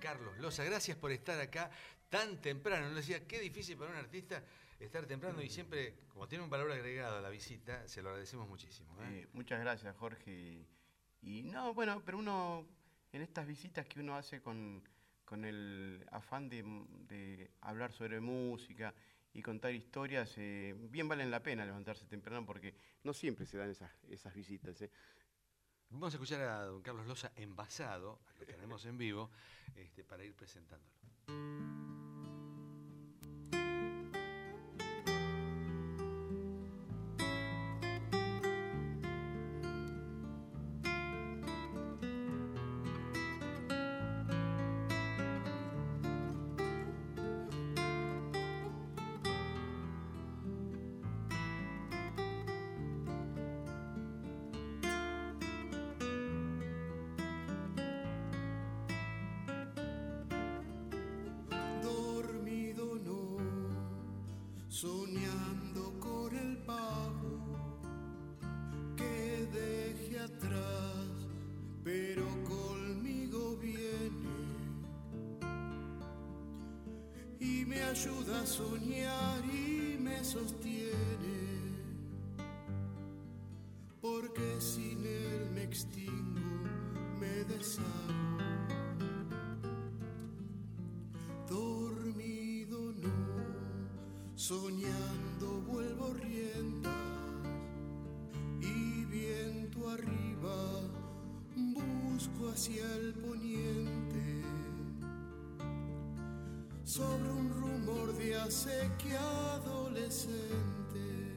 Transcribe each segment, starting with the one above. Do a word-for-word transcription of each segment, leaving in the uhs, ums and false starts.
Carlos Loza. Gracias por estar acá tan temprano. Nos decía, qué difícil para un artista estar temprano y siempre, como tiene un valor agregado a la visita, se lo agradecemos muchísimo. ¿eh? Eh, muchas gracias, Jorge. Y no, bueno, pero uno, en estas visitas que uno hace con, con el afán de, de hablar sobre música y contar historias, eh, bien valen la pena levantarse temprano porque no siempre se dan esas, esas visitas. ¿eh? Vamos a escuchar a don Carlos Loza envasado, lo tenemos en vivo, este, para ir presentándolo. Soñando con el pago que dejé atrás, pero conmigo viene y me ayuda a soñar y me sostiene, porque sin él me extingo, me deshago. Dormido no, soñando vuelvo riendas y viento arriba busco hacia el poniente, sobre un rumor de acequia adolescente,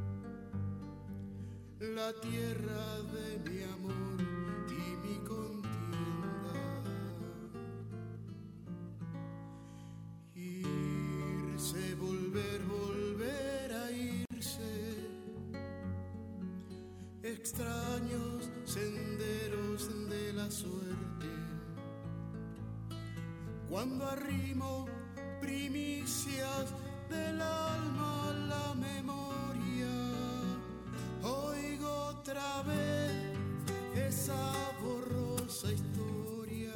la tierra de mi amor y mi contienda. Irse, volver, volver a irse, extraños senderos de la suerte. Cuando arrimo primicias del alma a la memoria, oigo otra vez esa borrosa historia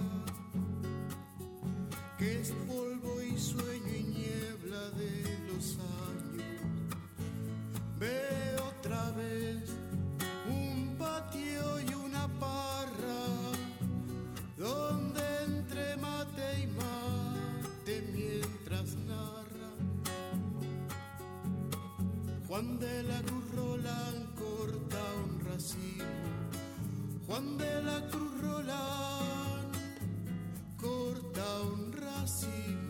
que es polvo y sueño y niebla de los años. Veo otra vez un patio y una parra donde entre mate y mate mientras narra Juan de la Cruz Roland corta un racimo, Juan de la Cruz Roland corta un racimo.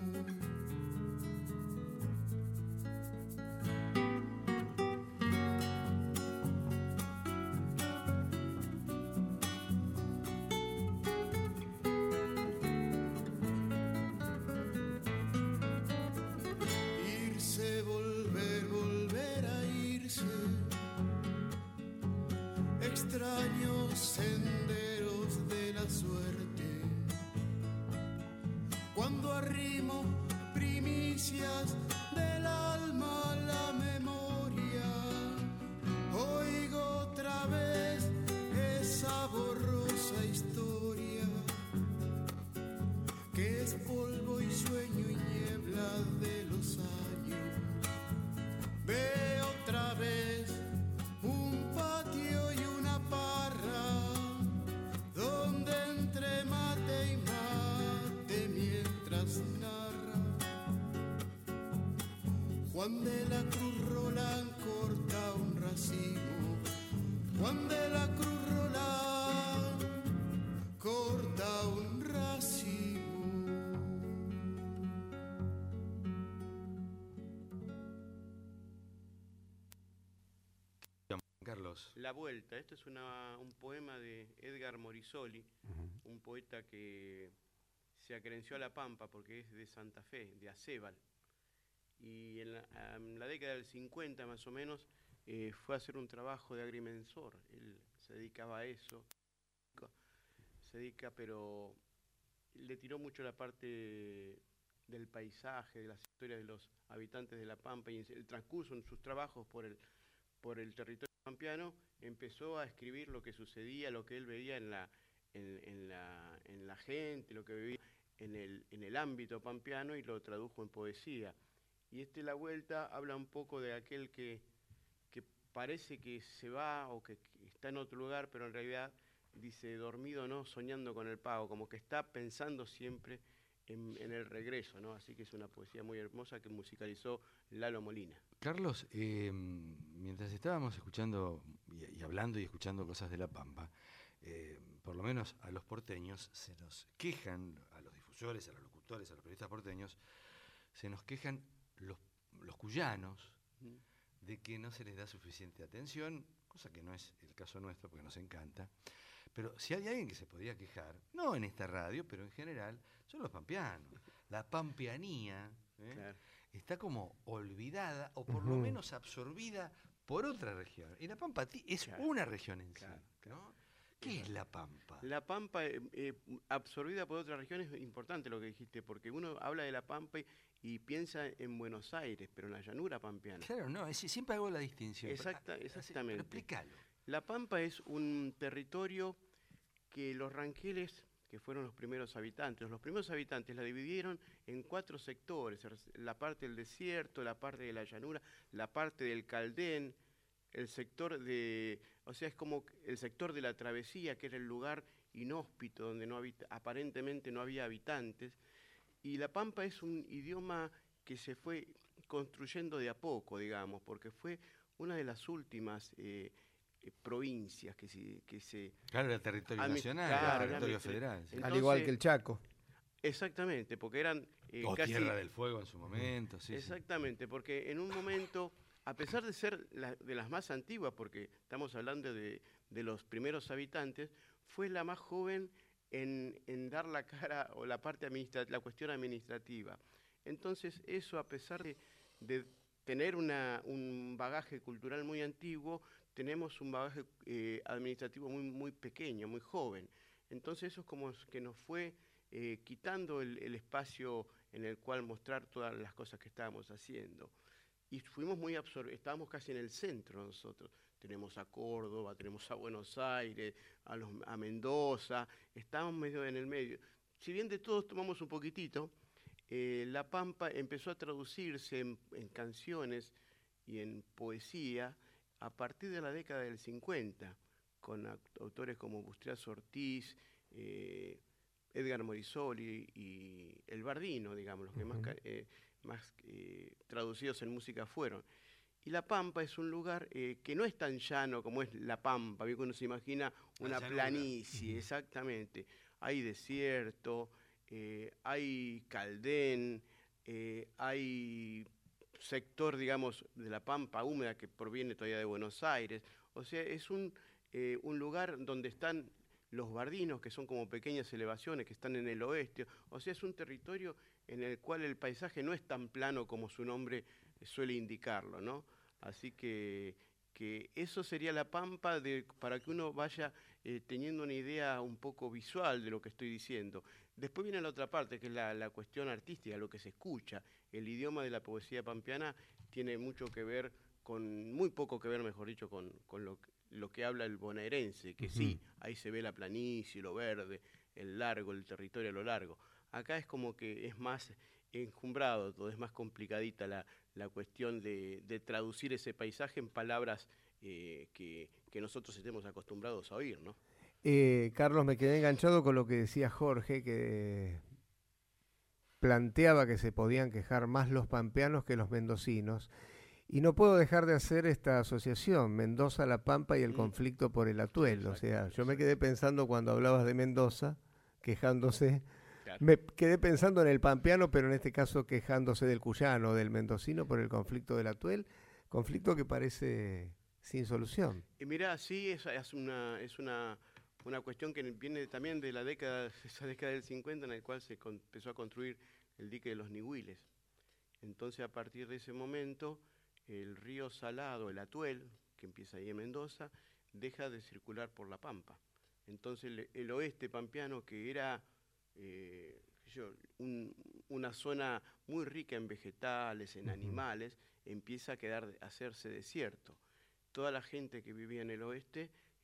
Irse, volver, volver a irse, extraños senderos de la suerte. Cuando arrimo primicias del alma a la memoria, oigo otra vez esa borrosa historia que es polvo y sueño y niebla de los años. Veo otra vez un patio y una parra donde entre mate y mate mientras narra Juan de la Cruz Roland corta un racimo, Juan de la Cruz Roland corta un racimo. Carlos. La Vuelta, esto es una, un poema de Edgar Morisoli, uh-huh. un poeta que se acrenció a La Pampa porque es de Santa Fe, de Acébal. Y en la, en la década del cincuenta más o menos eh, fue a hacer un trabajo de agrimensor. Él se dedicaba a eso, se dedica, pero le tiró mucho la parte del paisaje, de las historias de los habitantes de La Pampa, y el transcurso en sus trabajos por el, por el territorio pampeano empezó a escribir lo que sucedía, lo que él veía en la, en, en la, en la gente, lo que vivía en el, en el ámbito pampeano y lo tradujo en poesía. Y este La Vuelta habla un poco de aquel que, que parece que se va o que, que está en otro lugar, pero en realidad dice dormido no, soñando con el pago, como que está pensando siempre en, en el regreso, ¿no? Así que es una poesía muy hermosa que musicalizó Lalo Molina. Carlos, eh, mientras estábamos escuchando y, y hablando y escuchando cosas de La Pampa, eh, por lo menos a los porteños se nos quejan, a los difusores, a los locutores, a los periodistas porteños, se nos quejan los, los cuyanos Mm. de que no se les da suficiente atención, cosa que no es el caso nuestro porque nos encanta. Pero si hay alguien que se podía quejar, no en esta radio, pero en general, son los pampeanos. La pampeanía, ¿eh? Claro. está como olvidada o por lo Ujú. menos absorbida por otra región. Y La Pampa ti- es Claro, una región en claro, sí, ¿no? ¿Qué es La Pampa? La Pampa, eh, eh, absorbida por otras regiones, es importante lo que dijiste, porque uno habla de La Pampa y, y piensa en Buenos Aires, pero en la llanura pampeana. Claro, no, es- siempre hago la distinción. pero- Exacta- ah, así- exactamente. Pero explícalo. La Pampa es un territorio que los ranqueles, que fueron los primeros habitantes, los primeros habitantes la dividieron en cuatro sectores, la parte del desierto, la parte de la llanura, la parte del Caldén, el sector de, o sea, es como el sector de la travesía, que era el lugar inhóspito donde no habita, aparentemente no había habitantes, y la Pampa es un idioma que se fue construyendo de a poco, digamos, porque fue una de las últimas eh, eh, provincias que se, que se Claro, el territorio Admi- nacional, claro, el territorio era mi- federal. sí. Entonces- Al igual que el Chaco. exactamente, porque eran eh, O casi Tierra del Fuego en su momento, sí, sí. exactamente, porque en un momento, a pesar de ser la- de las más antiguas, porque estamos hablando de, de los primeros habitantes, fue la más joven en, en dar la cara o la parte administra- la cuestión administrativa. Entonces, eso a pesar de, de tener una, un bagaje cultural muy antiguo, tenemos un bagaje eh, administrativo muy, muy pequeño, muy joven. Entonces, eso es como que nos fue eh, quitando el, el espacio en el cual mostrar todas las cosas que estábamos haciendo. Y fuimos muy absorbidos, estábamos casi en el centro nosotros. Tenemos a Córdoba, tenemos a Buenos Aires, a, los, a Mendoza, estábamos medio en el medio. Si bien de todos tomamos un poquitito, eh, La Pampa empezó a traducirse en, en canciones y en poesía a partir de la década del cincuenta, con act- autores como Bustriazo Ortiz, eh, Edgar Morisoli y El Bardino, digamos, los que más, Ujú. ca- eh, más eh, traducidos en música fueron. Y La Pampa es un lugar eh, que no es tan llano como es La Pampa, ¿ve? Que uno se imagina una llanura. planicie, exactamente. Hay desierto, eh, hay Caldén, eh, hay sector, digamos, de La Pampa húmeda que proviene todavía de Buenos Aires. O sea, es un, eh, un lugar donde están los bardinos, que son como pequeñas elevaciones, que están en el oeste. O sea, es un territorio en el cual el paisaje no es tan plano como su nombre suele indicarlo, ¿no? Así que, que eso sería La Pampa de, para que uno vaya eh, teniendo una idea un poco visual de lo que estoy diciendo. Después viene la otra parte, que es la, la cuestión artística, lo que se escucha. El idioma de la poesía pampeana tiene mucho que ver con, muy poco que ver, mejor dicho, con, con lo, que- lo que habla el bonaerense, que sí, ahí se ve la planicie, lo verde, el largo, el territorio a lo largo. Acá es como que es más enjumbrado, todo es más complicadita la, la cuestión de, de traducir ese paisaje en palabras eh, que, que nosotros estemos acostumbrados a oír, ¿no? Eh, Carlos, me quedé enganchado con lo que decía Jorge, que planteaba que se podían quejar más los pampeanos que los mendocinos. Y no puedo dejar de hacer esta asociación, Mendoza, La Pampa y el Mm. conflicto por el Atuel. O Exacto, sea, yo me exacto. quedé pensando cuando hablabas de Mendoza, quejándose. Claro. Me quedé pensando en el pampeano, pero en este caso quejándose del cuyano, del mendocino por el conflicto del Atuel. Conflicto que parece sin solución. Y mirá, sí, es, es una, es una, una cuestión que viene también de la década, esa década del cincuenta en la cual se con- empezó a construir el dique de los Nihuiles. Entonces, a partir de ese momento, el río Salado, el Atuel, que empieza ahí en Mendoza, deja de circular por La Pampa. Entonces, el, el oeste pampeano, que era eh, qué sé yo, un- una zona muy rica en vegetales, en Ujú. animales, empieza a quedar, a hacerse desierto. Toda la gente que vivía en el oeste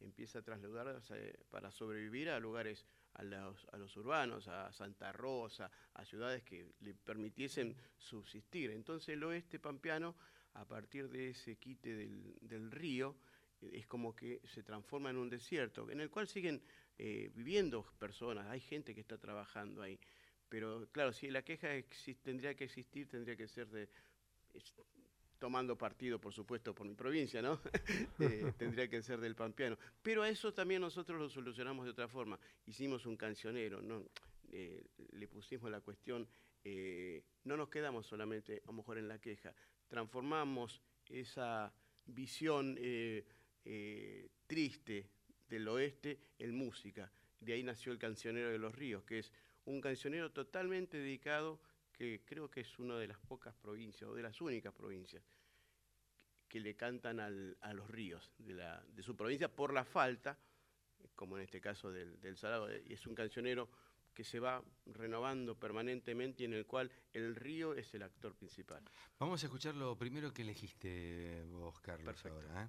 empieza a trasladarse para sobrevivir a lugares, a los, a los urbanos, a Santa Rosa, a ciudades que le permitiesen subsistir. Entonces el oeste pampeano, a partir de ese quite del, del río, es como que se transforma en un desierto, en el cual siguen eh, viviendo personas, hay gente que está trabajando ahí. Pero claro, si la queja exist, tendría que existir, tendría que ser de... Es, tomando partido, por supuesto, por mi provincia, ¿no? eh, tendría que ser del pampeano. Pero a eso también nosotros lo solucionamos de otra forma. Hicimos un cancionero, ¿no? Eh, le pusimos la cuestión, eh, no nos quedamos solamente, a lo mejor, en la queja. Transformamos esa visión eh, eh, triste del oeste en música. De ahí nació el Cancionero de los Ríos, que es un cancionero totalmente dedicado, que creo que es una de las pocas provincias, o de las únicas provincias, que le cantan al, a los ríos de, la, de su provincia por la falta, como en este caso del, del Salado. Y es un cancionero que se va renovando permanentemente y en el cual el río es el actor principal. Vamos a escuchar lo primero que elegiste vos, Carlos. Perfecto. Ahora, ¿eh?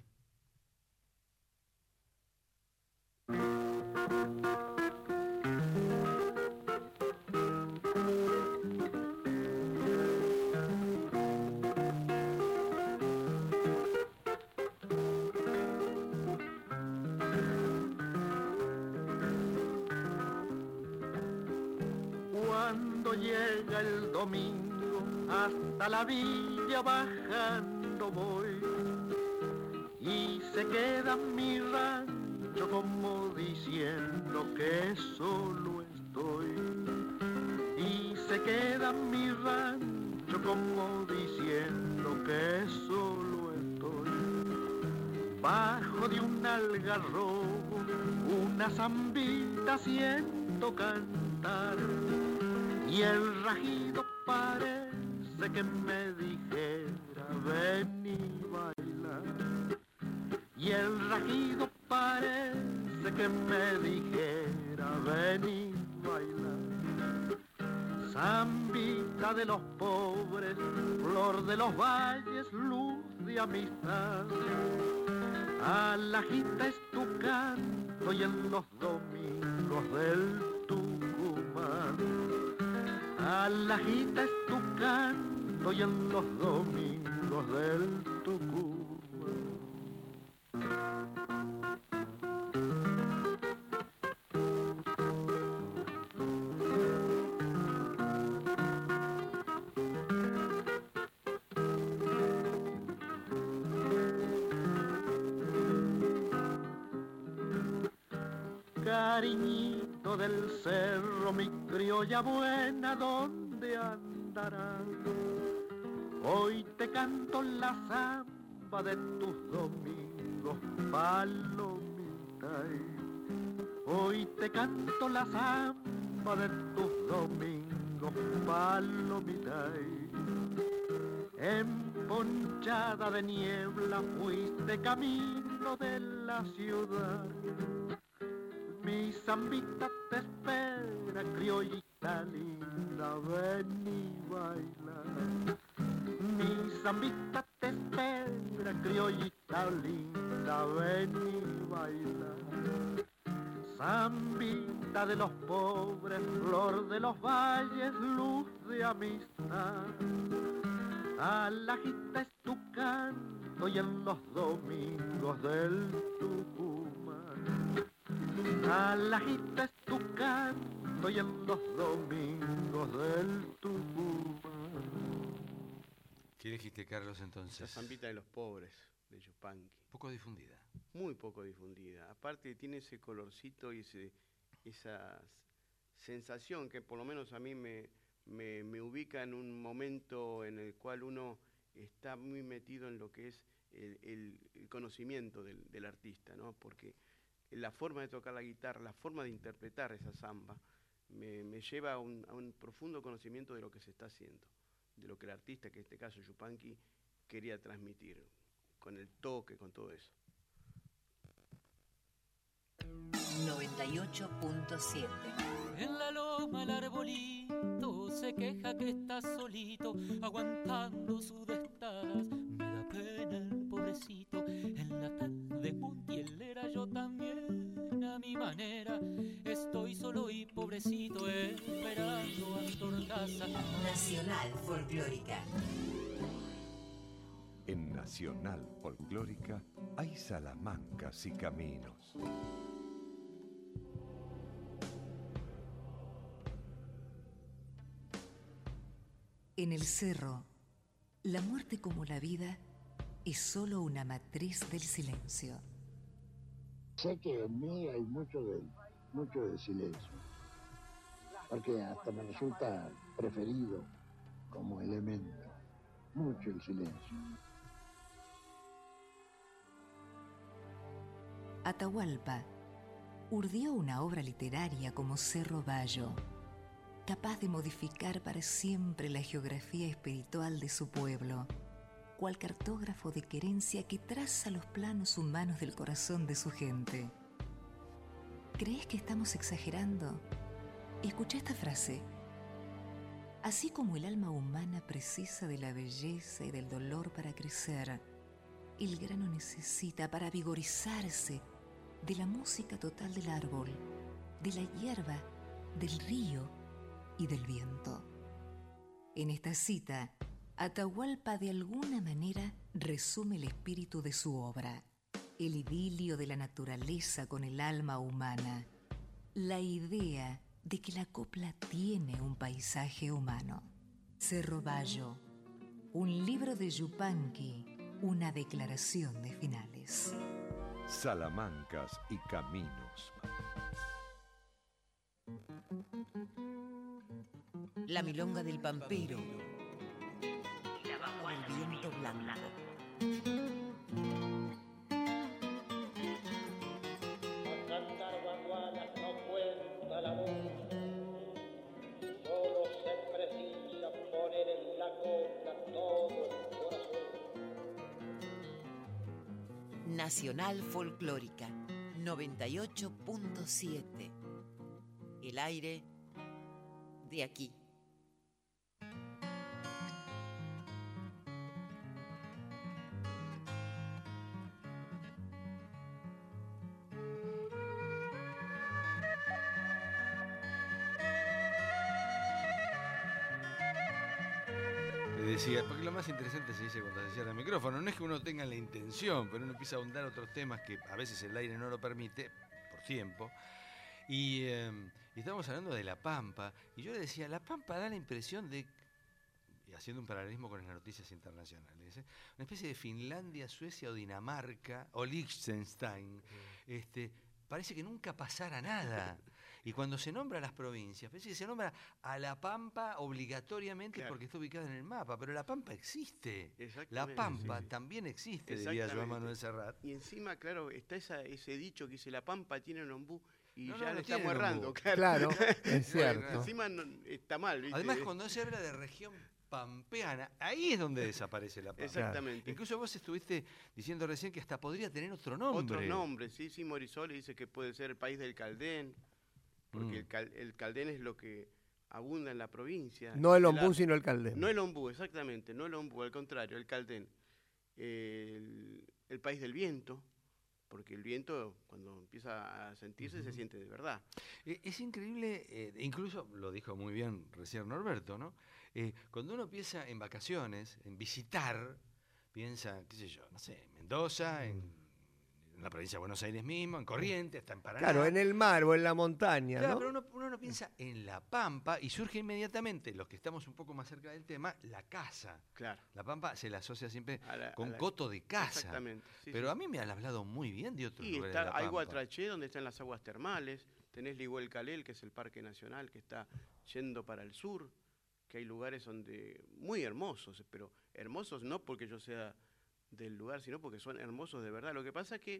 Llega el domingo, hasta la villa bajando voy, y se queda mi rancho como diciendo que solo estoy, y se queda mi rancho como diciendo que solo estoy, bajo de un algarrobo, una zambita siento cantar, y el rajido parece que me dijera ven y baila. Y el rajido parece que me dijera ven y baila. Zambita de los pobres, flor de los valles, luz de amistad. Alajita es tu canto y en los domingos del Tucumán. Alajita es tu canto y en los domingos del Tucumán. Cariñito del cerro, mi criolla buena, ¿dónde andarás? Hoy te canto la zamba de tus domingos, palomita. Hoy te canto la zamba de tus domingos, palomita. Emponchada de niebla fuiste camino de la ciudad. Mi zambita te espera, criollita linda, ven y baila. Mi zambita te espera, criollita linda, ven y baila. Zambita de los pobres, flor de los valles, luz de amistad. Alajita es tu canto y en los domingos del Tucumán. Alajita es tu canto y en los domingos del Tucumán. ¿Qué dijiste, Carlos, entonces? La zambita de los pobres, de Yupanqui. Poco difundida. Muy poco difundida. Aparte tiene ese colorcito y ese, esa sensación que por lo menos a mí me, me, me ubica en un momento en el cual uno está muy metido en lo que es el, el, el conocimiento del, del artista, ¿no? Porque la forma de tocar la guitarra, la forma de interpretar esa samba, me, me lleva a un, a un profundo conocimiento de lo que se está haciendo, de lo que el artista, que en este caso Yupanqui, quería transmitir, con el toque, con todo eso. noventa y ocho punto siete. En la loma el arbolito se queja que está solito, aguantando sus destadas. Me da pena el pobrecito, en la tarde montielera yo también mi manera. Estoy solo y pobrecito esperando a Torcaza. Nacional Folclórica. En Nacional Folclórica hay salamancas y caminos. En el cerro, la muerte como la vida es solo una matriz del silencio. Sé que en mí hay mucho de, mucho de silencio, porque hasta me resulta preferido como elemento, mucho el silencio. Atahualpa urdió una obra literaria como Cerro Bayo, capaz de modificar para siempre la geografía espiritual de su pueblo, cual cartógrafo de querencia que traza los planos humanos del corazón de su gente. ¿Crees que estamos exagerando? Escucha esta frase. Así como el alma humana precisa de la belleza y del dolor para crecer, el grano necesita para vigorizarse de la música total del árbol, de la hierba, del río y del viento. En esta cita, Atahualpa de alguna manera resume el espíritu de su obra, el idilio de la naturaleza con el alma humana, la idea de que la copla tiene un paisaje humano. Cerro Bayo, un libro de Yupanqui, una declaración de finales. Salamancas y caminos. La milonga del pampero. La bajo del viento blanco. A cantar bagualas no cuenta la voz, solo se precisa poner en la copla todo el corazón. Nacional Folclórica noventa y ocho punto siete. El aire de aquí. Decía, porque lo más interesante se dice cuando se cierra el micrófono, no es que uno tenga la intención, pero uno empieza a ahondar otros temas que a veces el aire no lo permite, por tiempo, y, eh, y estábamos hablando de La Pampa, y yo le decía, La Pampa da la impresión de, y haciendo un paralelismo con las noticias internacionales, ¿eh? Una especie de Finlandia, Suecia o Dinamarca, o Liechtenstein, este, parece que nunca pasara nada. Y cuando se nombra a las provincias, parece que se nombra a La Pampa obligatoriamente, claro, porque está ubicada en el mapa, pero La Pampa existe. La Pampa sí, sí. también existe, diría Joan Manuel Serrat. Y encima, claro, está esa, ese dicho que dice La Pampa tiene un ombú y no, ya no, le no estamos errando. Claro, claro, es cierto. Bueno, encima no, está mal, ¿viste? Además, cuando se habla de región pampeana, ahí es donde desaparece La Pampa. Exactamente. Claro. Incluso vos estuviste diciendo recién que hasta podría tener otro nombre. Otro nombre, sí, sí, Morisoli dice que puede ser el país del Caldén. Porque mm. el, cal, el Caldén es lo que abunda en la provincia. No el ombú, sino el Caldén. No el ombú, exactamente, no el ombú, al contrario, el Caldén. El, el país del viento, porque el viento cuando empieza a sentirse uh-huh. se siente de verdad. Eh, es increíble, eh, incluso lo dijo muy bien recién Norberto, ¿no? Eh, cuando uno piensa en vacaciones, en visitar, piensa, qué sé yo, no sé, en Mendoza, uh-huh. en... en la provincia de Buenos Aires mismo, en Corrientes, hasta en Paraná. Claro, en el mar o en la montaña, claro, ¿no? pero uno, uno no piensa en La Pampa y surge inmediatamente, los que estamos un poco más cerca del tema, la casa. Claro. La Pampa se la asocia siempre la, con la, coto de casa. Exactamente. Sí, pero sí. a mí me han hablado muy bien de otros y lugares está, de La Pampa. hay Guatraché, donde están las aguas termales, tenés Lihuel-Calel, que es el parque nacional que está yendo para el sur, que hay lugares donde muy hermosos, pero hermosos no porque yo sea del lugar, sino porque son hermosos de verdad. Lo que pasa es que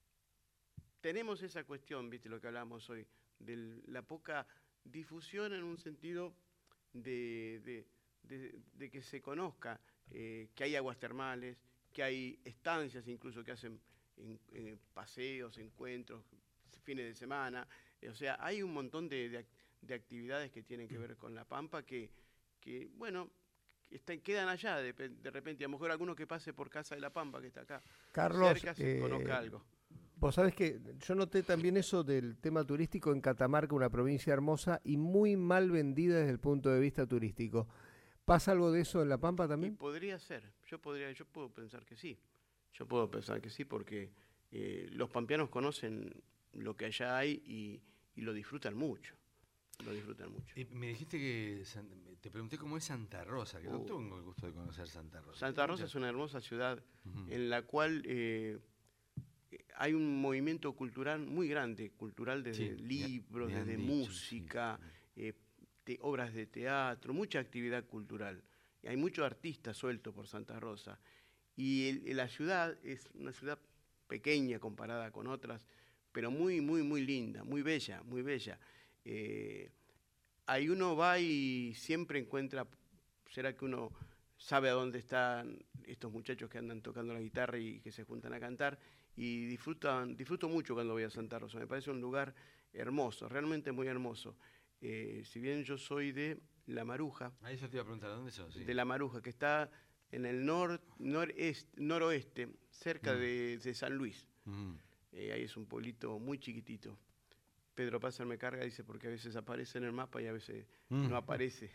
tenemos esa cuestión, viste lo que hablamos hoy, de la poca difusión en un sentido de, de, de, de que se conozca eh, que hay aguas termales, que hay estancias incluso que hacen en, en paseos, encuentros, fines de semana. O sea, hay un montón de, de, de actividades que tienen que ver con La Pampa que, que bueno, Están, quedan allá, de, de repente, a lo mejor alguno que pase por Casa de La Pampa, que está acá, Carlos, cerca, eh, conozca algo. Vos sabés que yo noté también eso del tema turístico en Catamarca, una provincia hermosa y muy mal vendida desde el punto de vista turístico. ¿Pasa algo de eso en La Pampa Y también? podría ser, yo podría, yo puedo pensar que sí, yo puedo pensar que sí, porque eh, los pampeanos conocen lo que allá hay y, y lo disfrutan mucho, lo disfrutan mucho. Y me dijiste que, San- te pregunté cómo es Santa Rosa, que no Uh. tengo el gusto de conocer Santa Rosa. Santa Rosa es una hermosa ciudad Ujú. en la cual eh, hay un movimiento cultural muy grande, cultural desde Sí, me- libros, me han desde dicho, música, eh, te- obras de teatro, mucha actividad cultural. Y hay muchos artistas sueltos por Santa Rosa. Y el- la ciudad es una ciudad pequeña comparada con otras, pero muy, muy, muy linda, muy bella, muy bella. Eh, ahí uno va y siempre encuentra, será que uno sabe a dónde están estos muchachos que andan tocando la guitarra y que se juntan a cantar, y disfrutan, disfruto mucho cuando voy a Santa Rosa. Me parece un lugar hermoso, realmente muy hermoso. Eh, si bien yo soy de La Maruja, Ahí yo te iba a preguntar, ¿dónde sos? Sí. de La Maruja, que está en el nor, noreste, noroeste, cerca Mm. de, de San Luis. Ujú. Eh, ahí es un pueblito muy chiquitito. Pedro Pázar me carga, dice, porque a veces aparece en el mapa y a veces Mm. no aparece.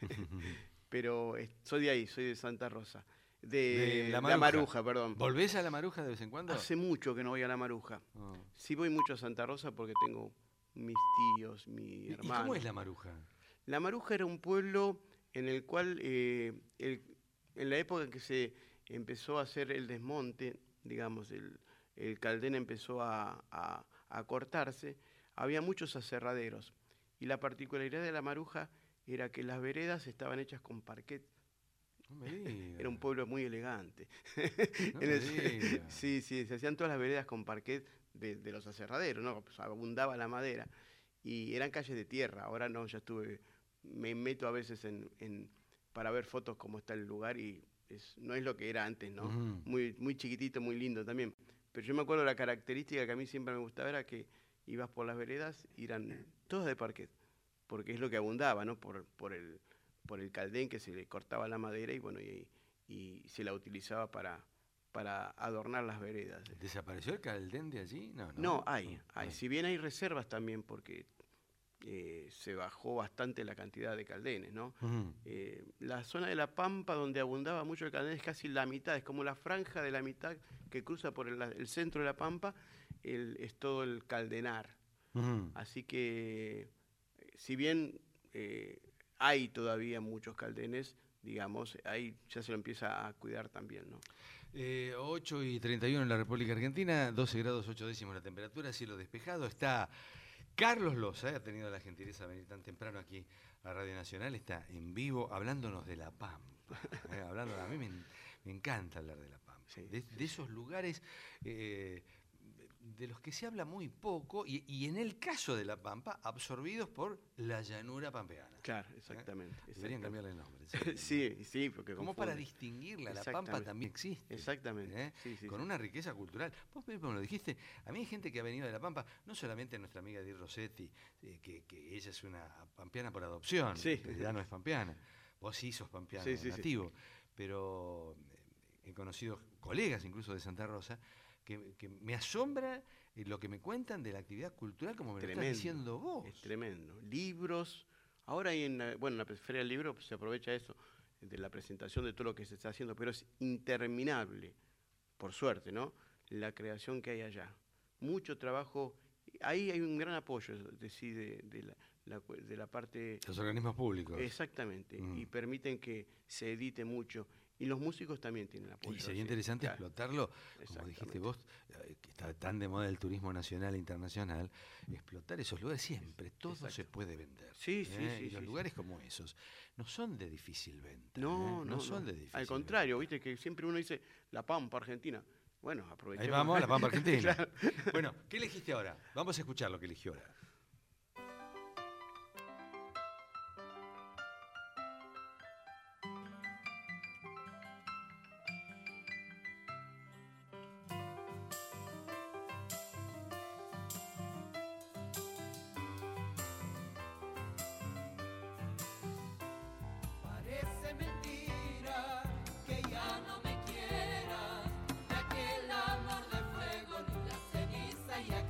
Pero eh, soy de ahí, soy de Santa Rosa. De, De La La Maruja. Maruja, perdón. ¿Volvés a La Maruja de vez en cuando? Hace mucho que no voy a La Maruja. Oh. Sí voy mucho a Santa Rosa porque tengo mis tíos, mi ¿Y, y hermano. cómo es La Maruja? La Maruja era un pueblo en el cual, eh, el- en la época en que se empezó a hacer el desmonte, digamos, el, el Caldén empezó a, a- a cortarse, había muchos aserraderos. Y la particularidad de La Maruja era que las veredas estaban hechas con parquet. No me digas. Era un pueblo muy elegante. No En me el- digas. sí, sí, se hacían todas las veredas con parquet de, de los aserraderos, ¿no? Pues abundaba la madera. Y eran calles de tierra. Ahora no, ya estuve, me meto a veces en, en- para ver fotos cómo está el lugar y es, no es lo que era antes, ¿no? Ujú. Muy, muy chiquitito, muy lindo también. Pero yo me acuerdo la característica que a mí siempre me gustaba era que ibas por las veredas y eran todas de parquet, porque es lo que abundaba, ¿no? Por, por el por el caldén que se le cortaba la madera y bueno, y, y se la utilizaba para, para adornar las veredas. ¿Desapareció el Caldén de allí? No, no. No, hay, No, hay. Si bien hay reservas también, porque eh, se bajó bastante la cantidad de caldenes, ¿no? Ujú. Eh, la zona de La Pampa, donde abundaba mucho el caldén, es casi la mitad, es como la franja de la mitad que cruza por el, el centro de La Pampa, el- es todo el caldenar. Ujú. Así que, eh, si bien eh, hay todavía muchos caldenes, digamos, ahí ya se lo empieza a cuidar también, ¿no? Eh, ocho y treinta y uno en la República Argentina, doce grados ocho décimos la temperatura, cielo despejado. Está Carlos Loza, eh, ha tenido la gentileza de venir tan temprano aquí a Radio Nacional, está en vivo hablándonos de La Pampa. eh, hablando, a mí me, en- me encanta hablar de La Pampa, Sí, de, de esos lugares eh, de los que se habla muy poco y, y en el caso de La Pampa, absorbidos por la llanura pampeana. Claro, exactamente. Deberían exactamente. cambiarle el nombre. Sí, sí, porque Como para confunde. distinguirla, La Pampa Exactamente. también existe. Exactamente. ¿eh? Sí, sí, Con sí. una riqueza cultural. Vos mismo lo dijiste, a mí hay gente que ha venido de La Pampa, no solamente nuestra amiga Di Rossetti, eh, que, que ella es una pampeana por adopción, Sí. que ya no es pampeana, vos sí sos pampeano Sí, sí, sí. nativo, pero eh, he conocido colegas incluso de Santa Rosa que, que me asombra eh, lo que me cuentan de la actividad cultural como me lo estás Tremendo, diciendo vos. Es tremendo. Libros. Ahora hay en la, bueno, en la Feria del Libro pues, se aprovecha eso, de la presentación de todo lo que se está haciendo, pero es interminable, por suerte, ¿no? La creación que hay allá. Mucho trabajo. Ahí hay un gran apoyo, es decir, de, de la, la cu- de la parte... Los organismos públicos. Exactamente. Mm. Y permiten que se edite mucho. Y los músicos también tienen apoyo. Y sería así, interesante claro. explotarlo, como dijiste Exactamente. vos, eh, que está tan de moda el turismo nacional e internacional, explotar esos lugares siempre, todo Exacto. se puede vender. Sí, sí, ¿eh? sí, Y los sí, lugares como esos no son de difícil venta. No, ¿eh? no, son no. de difícil Al contrario, viste que siempre uno dice La Pampa, Argentina. Bueno, venta. aprovechemos. Ahí vamos, a La Pampa Argentina. Claro. Bueno, ¿qué elegiste ahora? Vamos a escuchar lo que eligió ahora. Parece mentira que ya no me quieras, de aquel amor de fuego ni la ceniza y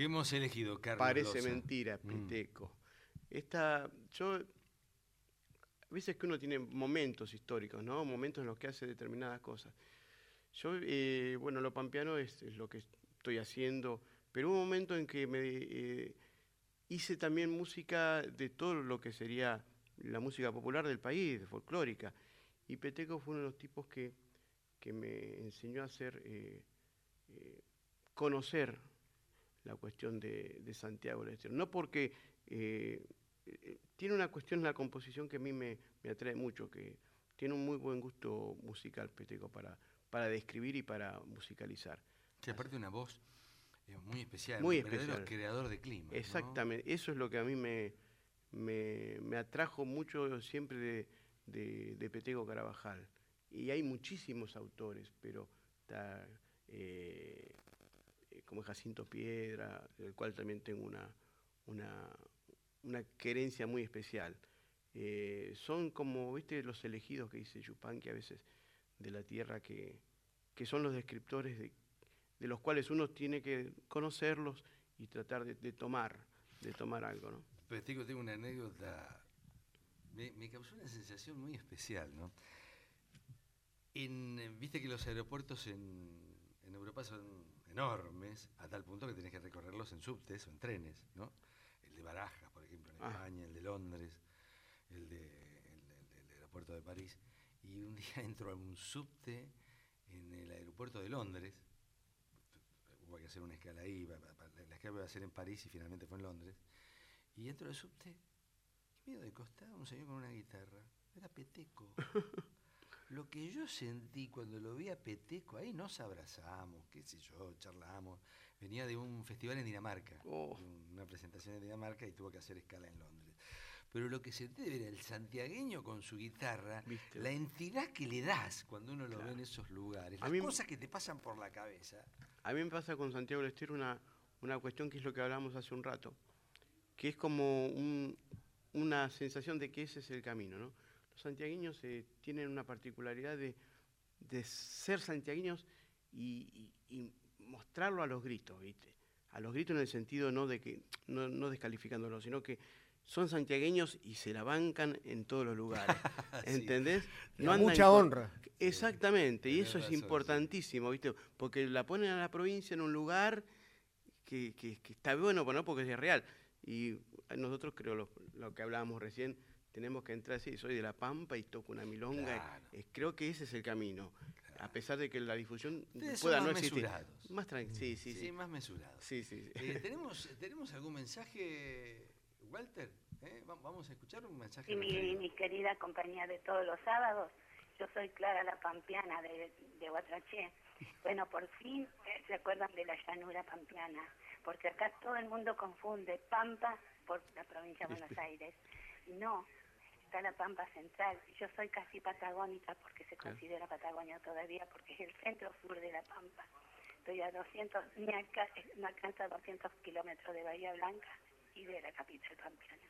¿Qué hemos elegido, Carlos Parece Loza? mentira, Mm. Peteco. Esta, yo, a veces que uno tiene momentos históricos, ¿no? Momentos en los que hace determinadas cosas. Yo, eh, bueno, lo pampeano es, es lo que estoy haciendo, pero hubo un momento en que me eh, hice también música de todo lo que sería la música popular del país, de folclórica. Y Peteco fue uno de los tipos que, que me enseñó a hacer, eh, eh, conocer la cuestión de, de Santiago del Estero. No porque eh, eh, tiene una cuestión en la composición que a mí me, me atrae mucho, que tiene un muy buen gusto musical, Peteco, para, para describir y para musicalizar. Sí, aparte una voz eh, muy especial, Muy un verdadero especial. creador de clima. ¿no? Exactamente, eso es lo que a mí me, me, me atrajo mucho siempre de, de, de Peteco Carabajal. Y hay muchísimos autores, pero está eh, como Jacinto Piedra, del cual también tengo una, una, una querencia muy especial. Eh, son como, viste, los elegidos que dice Yupanqui a veces de la tierra, que, que son los descriptores de, de los cuales uno tiene que conocerlos y tratar de, de tomar, de tomar algo, ¿no? Peteco, tengo una anécdota, me, me causó una sensación muy especial, ¿no? En, eh, viste que los aeropuertos en, en Europa son enormes, a tal punto que tenés que recorrerlos en subtes o en trenes, ¿no? El de Barajas, por ejemplo, en Ah. España, el de Londres, el, de, el, de- el del aeropuerto de París. Y un día entro a un subte en el aeropuerto de Londres, hubo que hacer una escala ahí, pa- pa- pa- la escala iba a ser en París y finalmente fue en Londres. Y entro al subte y miro de costado un señor con una guitarra, era Peteco. Lo que yo sentí cuando lo vi a Peteco, ahí nos abrazamos, qué sé yo, charlamos. Venía de un festival en Dinamarca, Oh. de una presentación en Dinamarca y tuvo que hacer escala en Londres. Pero lo que sentí de ver el santiagueño con su guitarra, ¿Viste? la entidad que le das cuando uno lo Claro. ve en esos lugares, A las mí- cosas que te pasan por la cabeza. A mí me pasa con Santiago del Estero una, una cuestión que es lo que hablamos hace un rato, que es como un- una sensación de que ese es el camino, ¿no? Los santiagueños eh, tienen una particularidad de, de ser santiagueños y, y- y mostrarlo a los gritos, ¿viste? A los gritos en el sentido no de que, no, no descalificándolo, sino que son santiagueños y se la bancan en todos los lugares. Sí. ¿Entendés? Con andan mucha con- honra. Exactamente, y Tenés eso es razón, sí. importantísimo, ¿viste? Porque la ponen a la provincia en un lugar que, que- que está bueno, ¿no? Porque es real. Y nosotros, creo, lo, lo que hablábamos recién, tenemos que entrar así, soy de La Pampa y toco una milonga. Claro. eh, creo que ese es el camino, a pesar de que la difusión Ustedes son pueda más no existir. mesurados. Más tranquilo, sí, sí, Sí, sí. más mesurados. Sí, sí, sí. Eh, ¿tenemos, ¿Tenemos algún mensaje, Walter? ¿Eh? Va- Vamos a escuchar un mensaje. Y mi, referido. mi querida compañía de todos los sábados, yo soy Clara la Pampeana de, de Guatraché. Bueno, por fin eh, se acuerdan de la llanura pampeana, porque acá todo el mundo confunde Pampa por la provincia de Buenos Aires. Y no, está la Pampa Central. Yo soy casi patagónica porque se Claro. considera Patagonia todavía, porque es el centro sur de la Pampa. Estoy a doscientos, me alca- me alcanza doscientos kilómetros de Bahía Blanca y de la capital pampeana.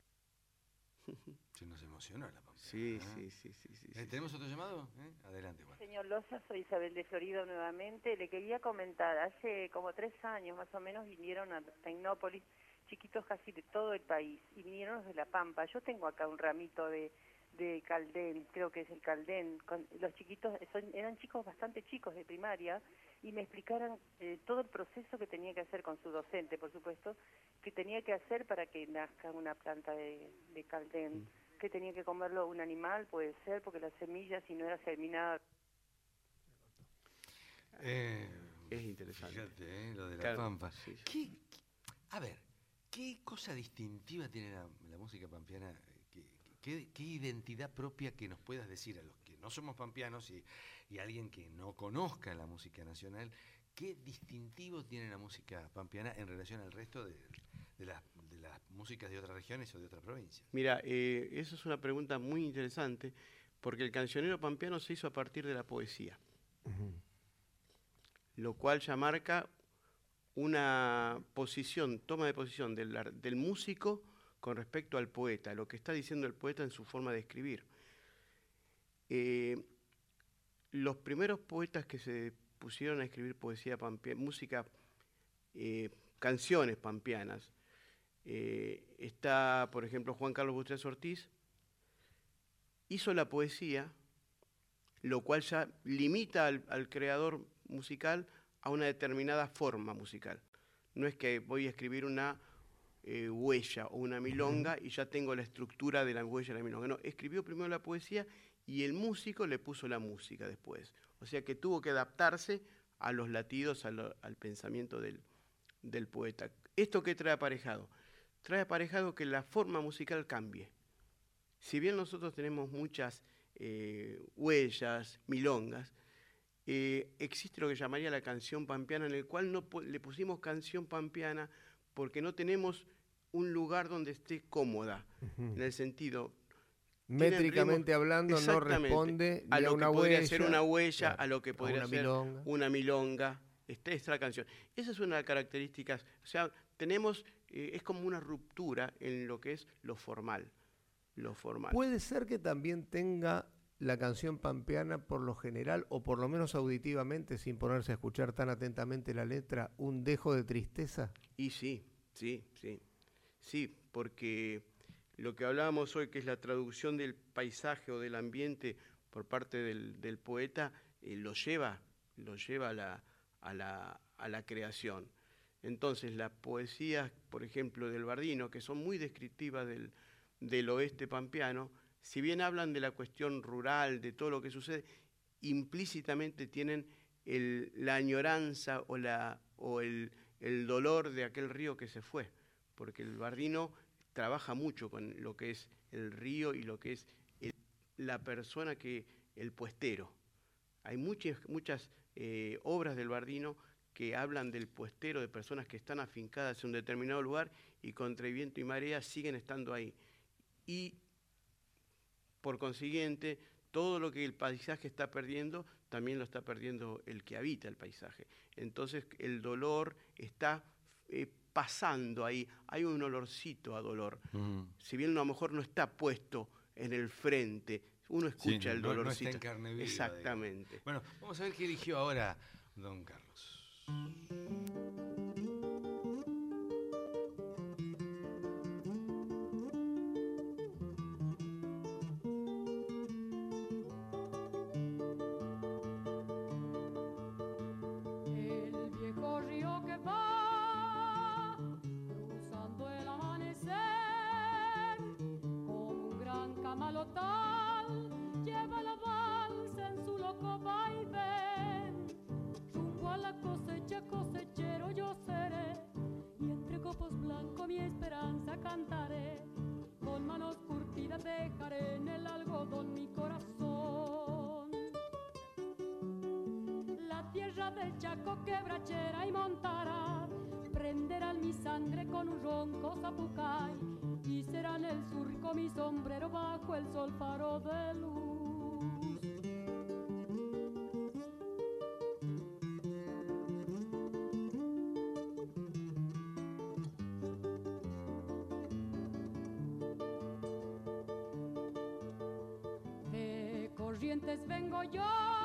Se nos emocionó la Pampa. Sí, ¿eh? sí, sí, sí, sí, Eh, sí. ¿Tenemos otro llamado? ¿Eh? Adelante, Walter. Señor Loza, soy Isabel de Florida nuevamente. Le quería comentar, hace como tres años más o menos vinieron a Tecnópolis chiquitos casi de todo el país y vinieron los de La Pampa. Yo tengo acá un ramito de, de Caldén, creo que es el Caldén. Con, los chiquitos son, eran chicos bastante chicos de primaria y me explicaron eh, todo el proceso que tenía que hacer con su docente, por supuesto, que tenía que hacer para que nazca una planta de, de Caldén. Que tenía que comerlo un animal, puede ser, porque la semilla, si no era germinada. Eh, Es interesante. Fíjate, ¿eh? Lo de la Claro, Pampa. sí, sí. ¿Qué- qué- a ver, ¿qué cosa distintiva tiene la, la música pampeana? ¿Qué, qué- qué identidad propia que nos puedas decir a los que no somos pampeanos y, y a alguien que no conozca la música nacional? ¿Qué distintivo tiene la música pampeana en relación al resto de, de las, de las músicas de otras regiones o de otras provincias? Mira, eh, esa es una pregunta muy interesante, porque el cancionero pampeano se hizo a partir de la poesía, lo cual ya marca una posición, toma de posición del, ar- del músico con respecto al poeta, lo que está diciendo el poeta en su forma de escribir. Eh, los primeros poetas que se pusieron a escribir poesía pampe- música eh, canciones pampeanas. Eh, está, por ejemplo, Juan Carlos Bustres Ortiz, hizo la poesía, lo cual ya limita al, al creador musical a una determinada forma musical. No es que voy a escribir una eh, huella o una milonga y ya tengo la estructura de la huella y la milonga. No, escribió primero la poesía y el músico le puso la música después. O sea que tuvo que adaptarse a los latidos, a lo, al pensamiento del, del poeta. ¿Esto qué trae aparejado? Trae aparejado que la forma musical cambie. Si bien nosotros tenemos muchas eh, huellas, milongas, eh, existe lo que llamaría la canción pampeana, en el cual no le pusimos canción pampeana porque no tenemos un lugar donde esté cómoda, uh-huh. en el sentido... Métricamente hablando no responde a ni lo a una que podría huella, ser una huella, claro, a lo que podría una ser milonga. una milonga. Esta es la canción. Esa es una de las características. O sea, tenemos, eh, es como una ruptura en lo que es lo formal. Lo formal. Puede ser que también tenga la canción pampeana por lo general, o por lo menos auditivamente, sin ponerse a escuchar tan atentamente la letra, un dejo de tristeza. Y sí, sí, sí. Sí, porque lo que hablábamos hoy, que es la traducción del paisaje o del ambiente por parte del, del poeta, eh, lo lleva, lo lleva a la, a, la, a la creación. Entonces, las poesías, por ejemplo, del Bardino, que son muy descriptivas del, del oeste pampeano, si bien hablan de la cuestión rural, de todo lo que sucede, implícitamente tienen el, la añoranza o, la, o el, el dolor de aquel río que se fue, porque el Bardino trabaja mucho con lo que es el río y lo que es el, la persona que, el puestero. Hay muchas, muchas eh, obras del Bardino que hablan del puestero, de personas que están afincadas en un determinado lugar y contra viento y marea siguen estando ahí. Y por consiguiente, todo lo que el paisaje está perdiendo, también lo está perdiendo el que habita el paisaje. Entonces el dolor está eh, pasando ahí, hay un olorcito a dolor. Uh-huh. Si bien a lo mejor no está puesto en el frente, uno escucha sí, el no, dolorcito. No está en carne viva, exactamente. Digamos. Bueno, vamos a ver qué eligió ahora don Carlos. del Chaco, quebrachera y montara, prenderán mi sangre con un ronco zapucay, y serán el surco mi sombrero bajo el sol faro de luz. De Corrientes vengo yo,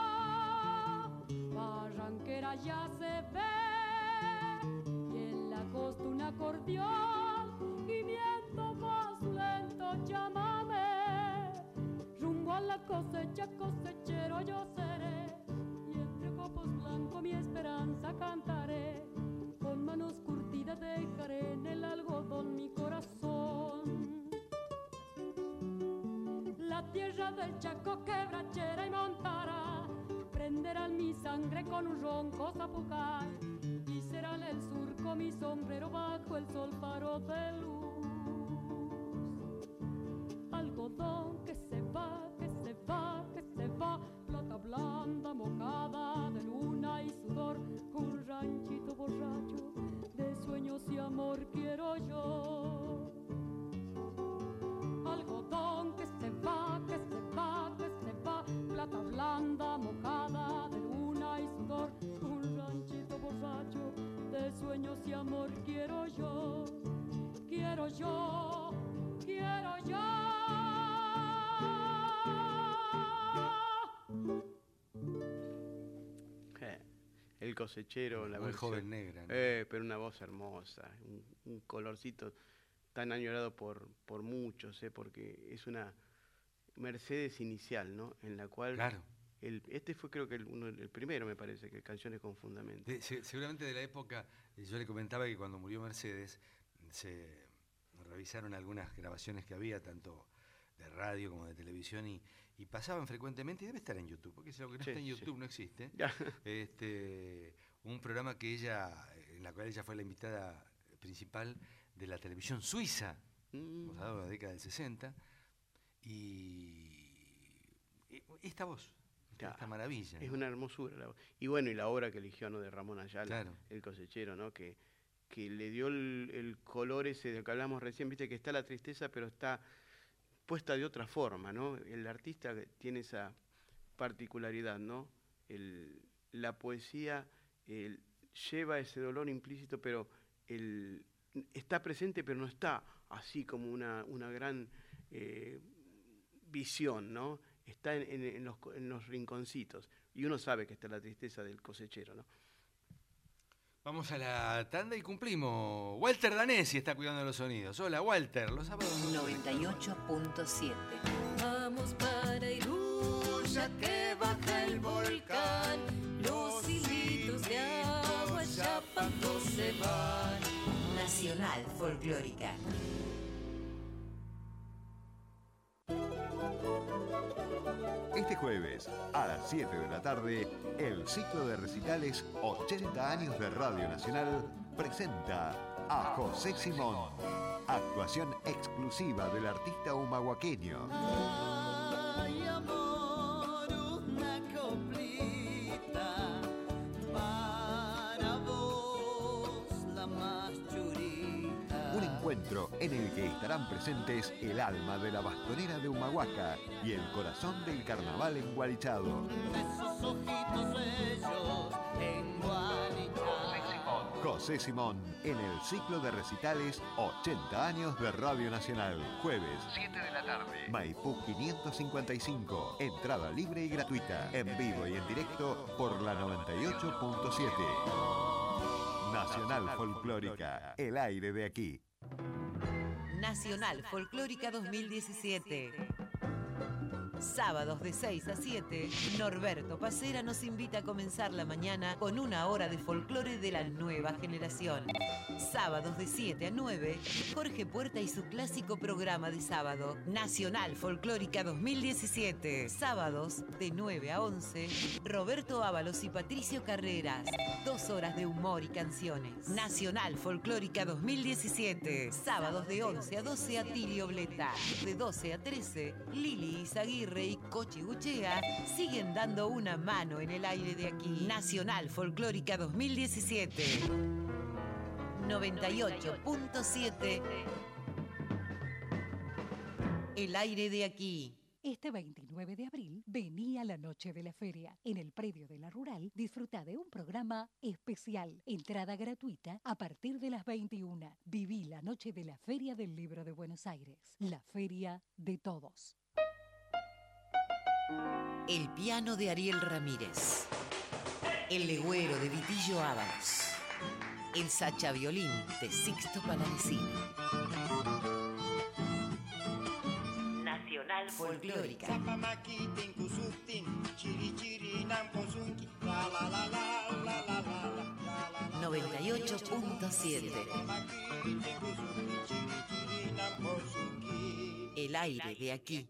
Barranquera ya se ve, y en la costa un acordeón y viento más lento llámame. Rumbo a la cosecha, cosechero yo seré, y entre copos blancos mi esperanza cantaré. Con manos curtidas dejaré en el algodón mi corazón. La tierra del Chaco, quebrachera y montara, prenderán mi sangre con un ronco zapucay, y serán el surco mi sombrero bajo el sol faro de luz. Algodón que se va, que se va, que se va, plata blanda mojada de luna y sudor, un ranchito borracho de sueños y amor quiero yo. Algodón que se va, que se va, que se va, plata blanda mojada de luna y sudor, un ranchito borracho de sueños y amor quiero yo, quiero yo, quiero yo. El Cosechero, la Muy versión. joven negra, ¿no? Eh, pero una voz hermosa, un, un colorcito tan añorado por, por muchos, eh, porque es una Mercedes inicial, ¿no? En la cual... Claro. El, este fue creo que el, uno, el primero, me parece, que Canciones con Fundamento. De, se, seguramente de la época, yo le comentaba que cuando murió Mercedes, se revisaron algunas grabaciones que había, tanto de radio como de televisión, y, y pasaban frecuentemente, y debe estar en YouTube, porque si lo que no Sí, está en YouTube sí. no existe, Ya. este, un programa que ella, en la cual ella fue la invitada principal de la televisión suiza, Mm. vamos a hablar de la década del sesenta, y, y esta voz, esta, esta maravilla. Es ¿no? una hermosura. La, y bueno, y la obra que eligió, ¿no? De Ramón Ayala, Claro. El Cosechero, ¿no? Que, que le dio el, el color ese del que hablamos recién, viste que está la tristeza, pero está puesta de otra forma, ¿no? El artista tiene esa particularidad, ¿no? El, la poesía el, lleva ese dolor implícito, pero el, está presente, pero no está así como una, una gran eh, visión, ¿no? Está en, en, en, los, en los rinconcitos. Y uno sabe que está la tristeza del cosechero, ¿no? Vamos a la tanda y cumplimos. Walter Danesi está cuidando los sonidos. Hola, Walter. Los sábados. noventa y ocho punto siete. Vamos para Iruya que baja el volcán. Los hilitos de agua chapando se van. Nacional Folclórica. Este jueves, a las siete de la tarde, el ciclo de recitales ochenta años de Radio Nacional presenta a José Simón. Actuación exclusiva del artista humahuaqueño. Ay, amor, una coplita para vos, la más churita. Un encuentro en el que estarán presentes el alma de la bastonera de Humahuaca y el corazón del carnaval engualichado. Esos ojitos bellos engualichados. José Simón, en el ciclo de recitales ochenta años de Radio Nacional. Jueves, siete de la tarde. Maipú quinientos cincuenta y cinco. Entrada libre y gratuita. En vivo y en directo por la noventa y ocho punto siete. Nacional Folclórica, el aire de aquí. Nacional Folclórica dos mil diecisiete. Sábados de seis a siete, Norberto Pacera nos invita a comenzar la mañana con una hora de folclore de la nueva generación. Sábados de siete a nueve, Jorge Puerta y su clásico programa de sábado, Nacional Folclórica dos mil diecisiete. Sábados de nueve a once, Roberto Ábalos y Patricio Carreras. Dos horas de humor y canciones. Nacional Folclórica dos mil diecisiete. Sábados de once a doce, Atilio Bleta. De doce a trece, Lili Izaguirre y Cochi Guchea siguen dando una mano en el aire de aquí. Nacional Folclórica dos mil diecisiete. noventa y ocho punto siete. El aire de aquí. Este veintinueve de abril venía la noche de la feria. En el predio de la Rural disfruta de un programa especial. Entrada gratuita a partir de las veintiuna. Viví la noche de la Feria del Libro de Buenos Aires. La feria de todos. El piano de Ariel Ramírez. El legüero de Vitillo Ábalos. El sacha violín de Sixto Palavecino. Nacional Folclórica. noventa y ocho punto siete. El aire de aquí.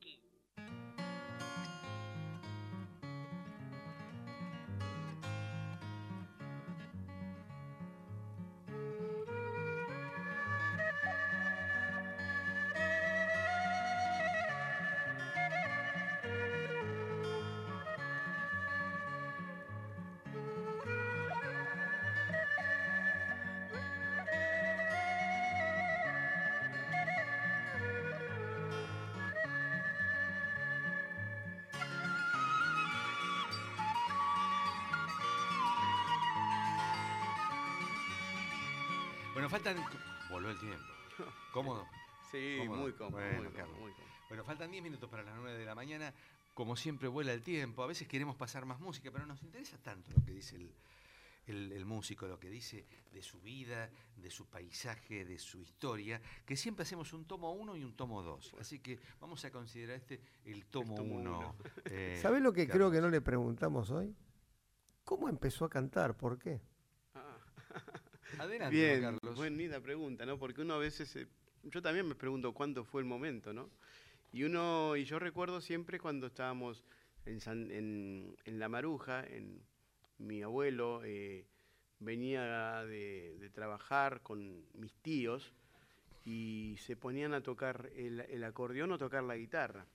Bueno, faltan... Volvió el tiempo. ¿Cómodo? Sí, ¿Cómodo? muy cómodo, Bueno, muy Carlos. cómodo, muy cómodo. Bueno, faltan diez minutos para las nueve de la mañana. Como siempre vuela el tiempo. A veces queremos pasar más música, pero nos interesa tanto lo que dice el, el, el músico, lo que dice de su vida, de su paisaje, de su historia, que siempre hacemos un tomo uno y un tomo dos. Así que vamos a considerar este el tomo uno. Eh, ¿Sabés lo que Carlos? creo que no le preguntamos hoy? ¿Cómo empezó a cantar? ¿Por qué? Ah. Adelante, Bien, Carlos. buena pregunta, ¿no? Porque uno a veces, eh, yo también me pregunto cuándo fue el momento, ¿no? Y uno, y yo recuerdo siempre cuando estábamos en, San- en, en La Maruja, en mi abuelo eh, venía de, de trabajar con mis tíos y se ponían a tocar el, el acordeón o tocar la guitarra.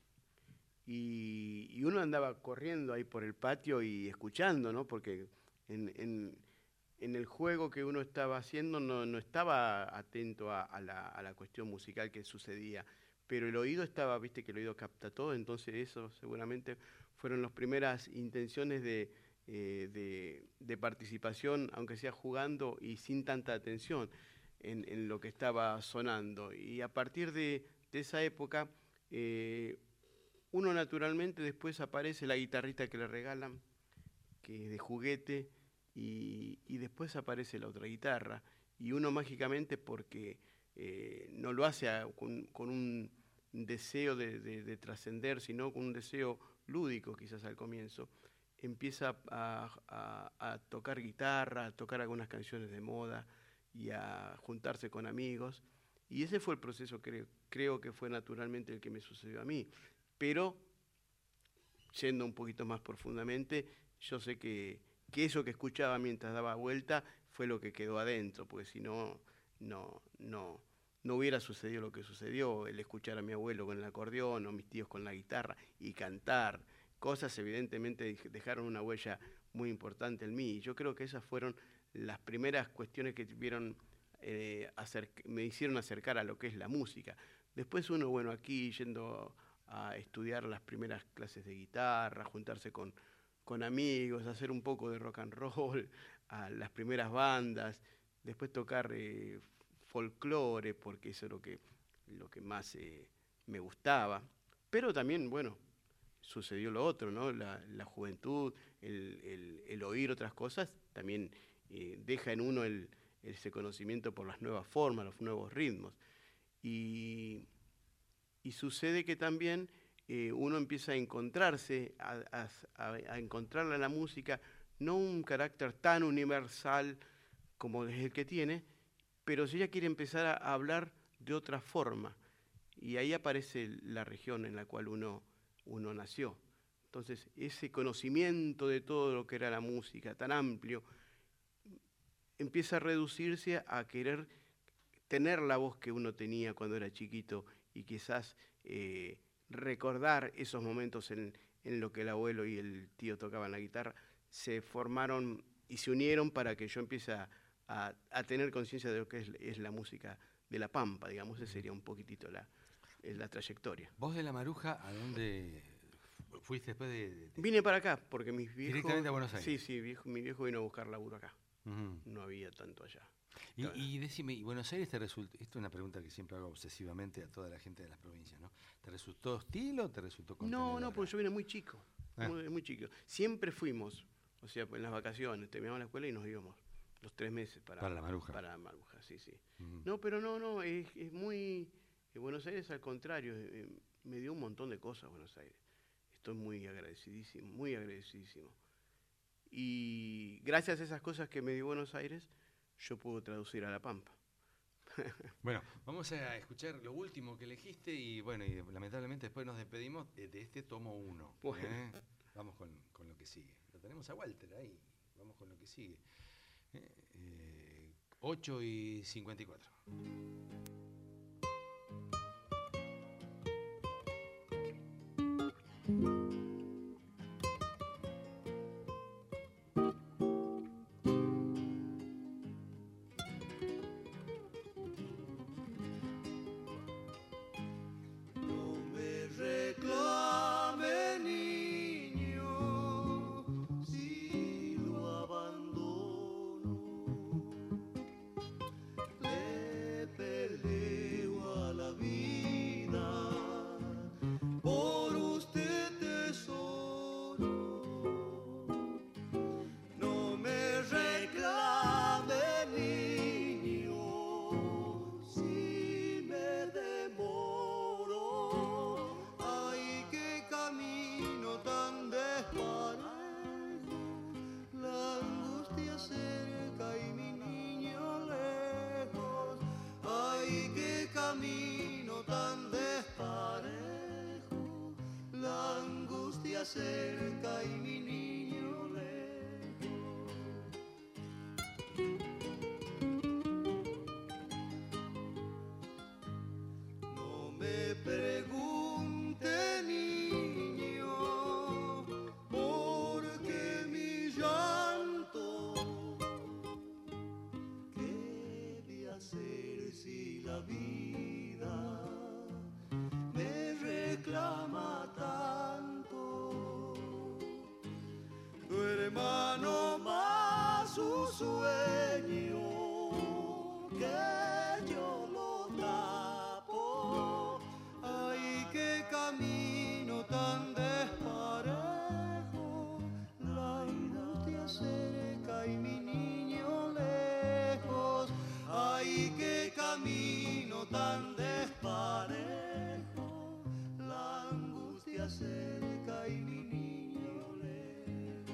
Y, y uno andaba corriendo ahí por el patio y escuchando, ¿no? Porque en, en- en el juego que uno estaba haciendo no, no estaba atento a, a la, a la cuestión musical que sucedía, pero el oído estaba, viste que el oído capta todo, entonces eso seguramente fueron las primeras intenciones de, eh, de, de participación, aunque sea jugando y sin tanta atención en, en lo que estaba sonando. Y a partir de, de esa época, eh, uno naturalmente después aparece la guitarrita que le regalan, que es de juguete, y, y después aparece la otra guitarra. Y uno mágicamente, porque eh, no lo hace a- con, con un deseo de, de- de trascender, sino con un deseo lúdico quizás al comienzo, empieza a, a- a tocar guitarra, a tocar algunas canciones de moda y a juntarse con amigos. Y ese fue el proceso, creo, creo que fue naturalmente el que me sucedió a mí. Pero yendo un poquito más profundamente, yo sé que, que eso que escuchaba mientras daba vuelta fue lo que quedó adentro, porque si no, no, no, no hubiera sucedido lo que sucedió, el escuchar a mi abuelo con el acordeón o mis tíos con la guitarra y cantar, cosas evidentemente dej- dejaron una huella muy importante en mí. Y yo creo que esas fueron las primeras cuestiones que tuvieron, eh, acerc- me hicieron acercar a lo que es la música. Después uno, bueno, aquí yendo a estudiar las primeras clases de guitarra, juntarse con, con amigos, hacer un poco de rock and roll, a las primeras bandas, después tocar eh, folclore, porque eso es lo que, lo que más eh, me gustaba. Pero también, bueno, sucedió lo otro, ¿no? La, la juventud, el, el- el oír otras cosas, también eh, deja en uno el, ese conocimiento por las nuevas formas, los nuevos ritmos. Y y sucede que también eh, uno empieza a encontrarse, a, a, a- a encontrarle a la música no un carácter tan universal como es el que tiene, pero si ella quiere empezar a, a hablar de otra forma. Y ahí aparece la región en la cual uno, uno nació. Entonces, ese conocimiento de todo lo que era la música tan amplio empieza a reducirse a querer tener la voz que uno tenía cuando era chiquito y quizás eh, recordar esos momentos en, en lo que el abuelo y el tío tocaban la guitarra, se formaron y se unieron para que yo empiece a, a- a tener conciencia de lo que es, es la música de La Pampa, digamos, esa sería un poquitito la, eh, la trayectoria. ¿Vos de La Maruja a dónde fu- fuiste después de...? de- Vine para acá porque mis viejos... Directamente a Buenos Aires. Sí, sí, viejo, mi viejo vino a buscar laburo acá. Ujú. No había tanto allá. Y, y decime, ¿y Buenos Aires te resultó, esto es una pregunta que siempre hago obsesivamente a toda la gente de las provincias, ¿no? ¿Te resultó hostil o te resultó No, contenedora? no, porque yo vine muy chico, Ah. muy, muy chico. Siempre fuimos, o sea, en las vacaciones, terminábamos la escuela y nos íbamos los tres meses para, Para La Maruja. Para La Maruja, sí, sí. Ujú. No, pero no, no, es, es muy... eh, Buenos Aires al contrario, eh, me dio un montón de cosas Buenos Aires. Estoy muy agradecidísimo, muy agradecidísimo. Y gracias a esas cosas que me dio Buenos Aires, yo puedo traducir a La Pampa. Bueno, vamos a escuchar lo último que elegiste y bueno, y lamentablemente después nos despedimos de, de este tomo uno. Bueno. Vamos con, con lo que sigue. Lo tenemos a Walter ahí, vamos con lo que sigue. Eh, eh, ocho y cincuenta y cuatro. No me reclame, niño, si lo abandono. Le perdí camino tan desparejo, la angustia cerca y mi niño lejos. No me pregunte, niño, por qué mi llanto. ¿Qué de hacer si la vida me reclama tanto? Tu hermano más su sueño que yo lo tapo. Ay, qué camino tan desparejo, la angustia cerca y mi niño lejos. Ay, qué camino tan desparejo, la angustia cerca y mi niño lejos.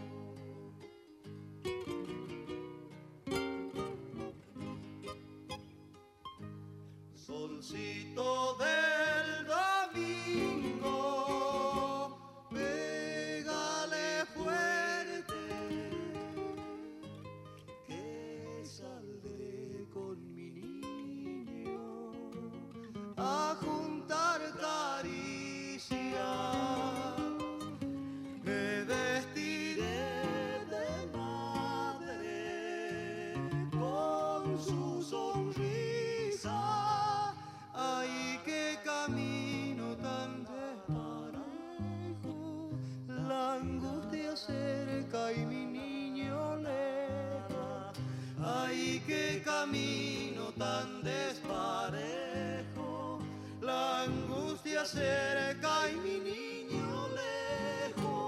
Solcito del domingo, pégale fuerte, que saldré con mi niño a juntar caricias. Me vestiré de madre con su sonrisa. Ay, qué camino tan desparejo, la angustia cerca y mi niño lejos. Ay, qué camino tan desparejo, la angustia cerca y mi niño lejos.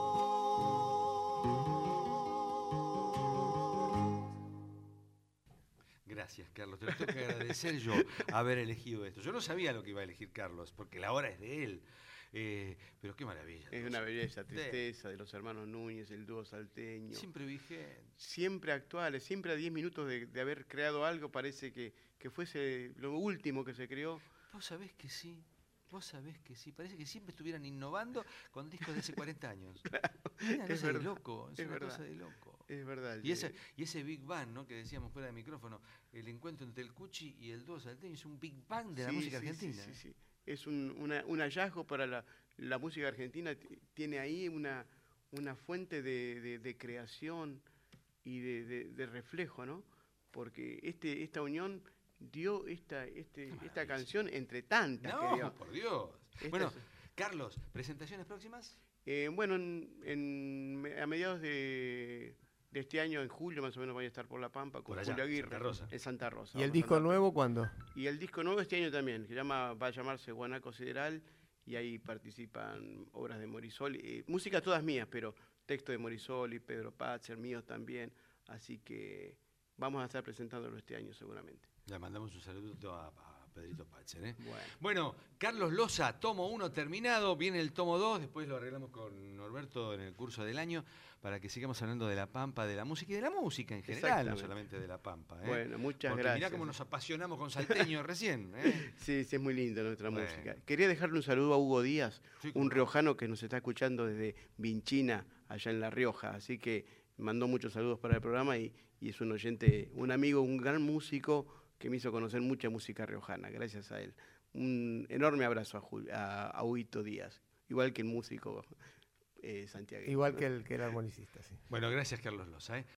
Gracias, Carlos. Te lo tengo que agradecer yo haber elegido esto. Yo no sabía lo que iba a elegir Carlos, porque la hora es de él. Eh, pero qué maravilla. Es una belleza, tristeza de los hermanos Núñez, el dúo salteño. Siempre vigente. Siempre actuales, siempre a diez minutos de, de haber creado algo, parece que, que fuese lo último que se creó. Vos sabés que sí. Vos sabés que sí, parece que siempre estuvieran innovando con discos de hace cuarenta años. Claro, es una es cosa verdad, de loco, es, es una verdad, cosa de loco. Es verdad. Y ese, y ese Big Bang, ¿no? Que decíamos fuera de micrófono, el encuentro entre el Cuchi y el dúo salteño, es un Big Bang de la Sí, música sí, argentina. Sí, sí, sí. Es un, una, un hallazgo para la, la música argentina. T- Tiene ahí una, una fuente de, de, de creación y de, de, de reflejo, ¿no? Porque este, esta unión dio esta, este, esta canción entre tantas. No, que dio. por Dios. Esta Bueno, es- Carlos, ¿presentaciones próximas? Eh, bueno, en, en- a mediados de, de este año, en julio más o menos, voy a estar por La Pampa con Por allá, Julio Aguirre. Santa Rosa. En Santa Rosa. ¿Y el vamos a disco andar. nuevo cuándo? Y el disco nuevo este año también, que llama, va a llamarse Guanaco Sideral, y ahí participan obras de Morisoli, eh, música todas mías, pero texto de Morisoli, Pedro Patzer, míos también, así que vamos a estar presentándolo este año seguramente. Le mandamos un saludo a, a Pedrito Patzer, ¿eh? Bueno. Bueno, Carlos Loza, tomo uno terminado, viene el tomo dos, después lo arreglamos con Norberto en el curso del año, para que sigamos hablando de La Pampa, de la música y de la música en general, no Exactamente. solamente de La Pampa. ¿eh? Bueno, muchas Porque gracias. mirá cómo nos apasionamos con Salteño recién. ¿eh? Sí, sí, es muy linda nuestra Bueno. música. Quería dejarle un saludo a Hugo Díaz, Sí, cómo un no. riojano que nos está escuchando desde Vinchina, allá en La Rioja, así que mandó muchos saludos para el programa y, y es un oyente, un amigo, un gran músico que me hizo conocer mucha música riojana, gracias a él. Un enorme abrazo a, Jul- a, a Huguito Díaz, igual que el músico eh, santiagueño. Igual que el, que el armonicista, sí. Bueno, gracias Carlos Loza. ¿eh?